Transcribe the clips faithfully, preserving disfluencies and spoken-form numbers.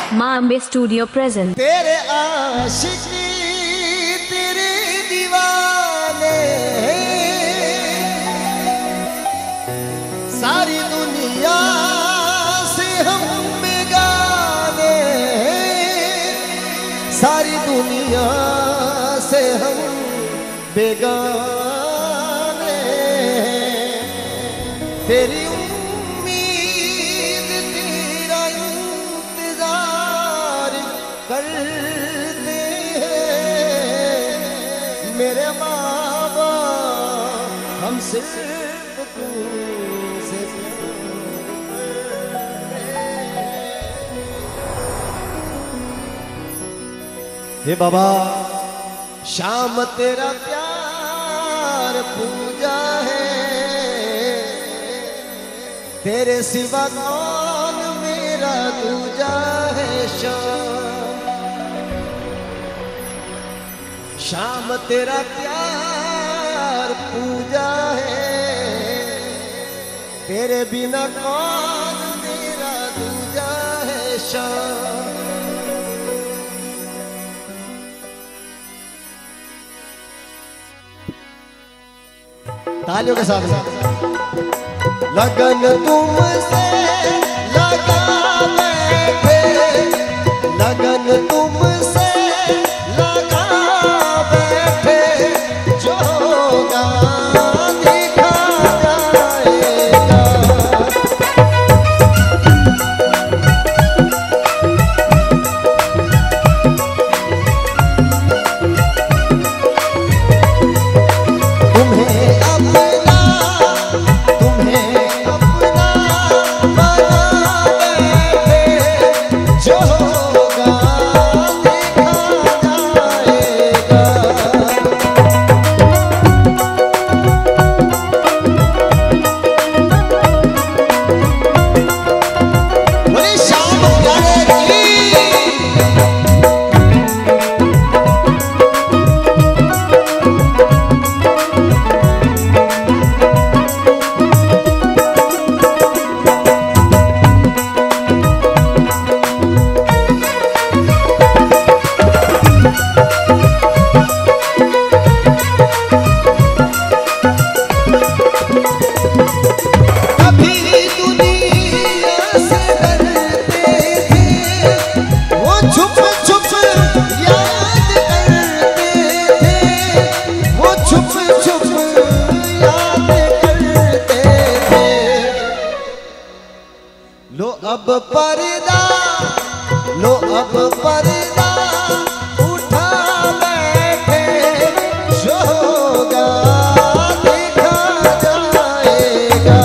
माँ Ambe studio present. तेरे आशिकी तेरे दीवाने सारी दुनिया से हम बेगाने, सारी दुनिया से हम बेगाने। तेरी उम्मीद तेरा इंतजार करते हैं मेरे माँ बाप, हम सिर्फ तुमसे हे बाबा। शाम तेरा प्यार पूजा है, तेरे सिवा कौन मेरा दूजा है। शाम शाम तेरा प्यार पूजा है, तेरे बिना कौन मेरा दूजा है। शाम तालियों के साथ लगन तुमसे लगा बैठे, लगन तुमसे लगा बैठे, जो होगा देखा जाएगा। तुम्हें अपना तुम्हें अपना बना बैठे, जो होगा देखा जाएगा। बोले शाम प्यारे की। लो अब पर्दा लो अब पर्दा उठा बैठे, जो होगा देखा जाएगा।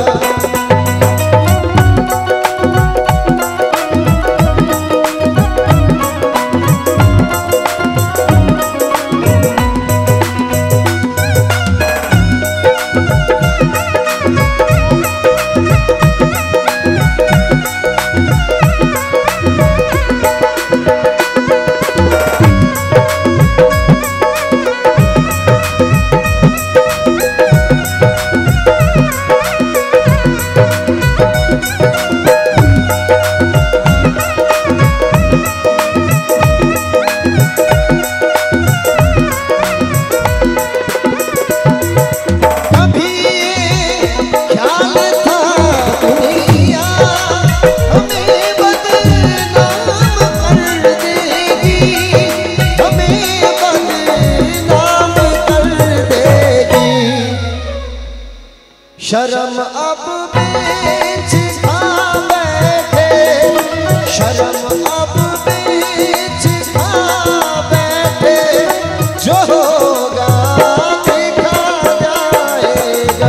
शर्म अब बेच खा बैठे, शर्म अब बेच खा बैठे, जो होगा देखा जाएगा।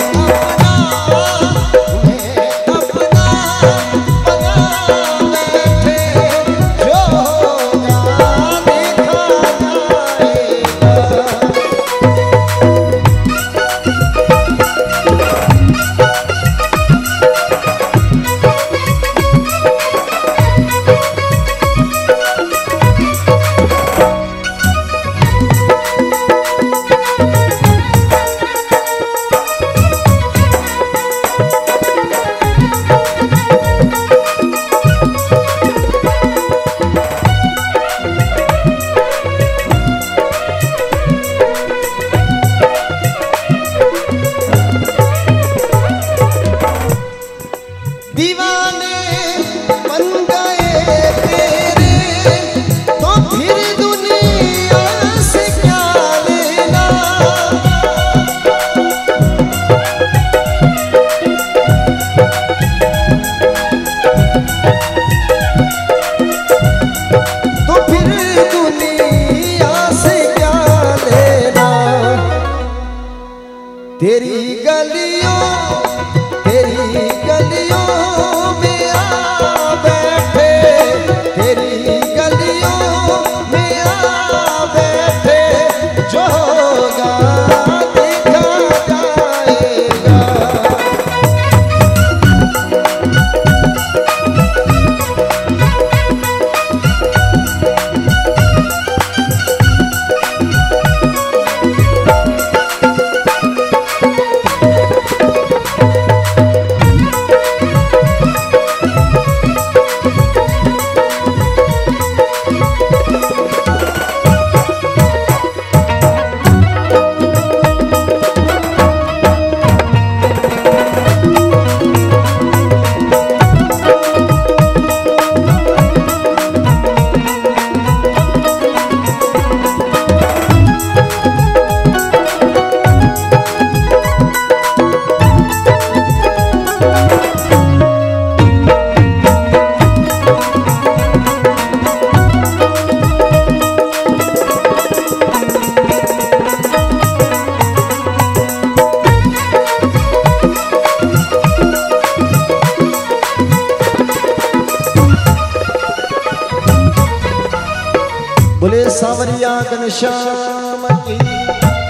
तुम्हें अपना तुम्हें अपना बना दुनिया से क्या लेना। तेरी गलियों तेरी गलियों में आ बैठे, तेरी गलियों में आ बैठे, जो होगा देखा जाएगा। बोले सावरिया घनश्याम की।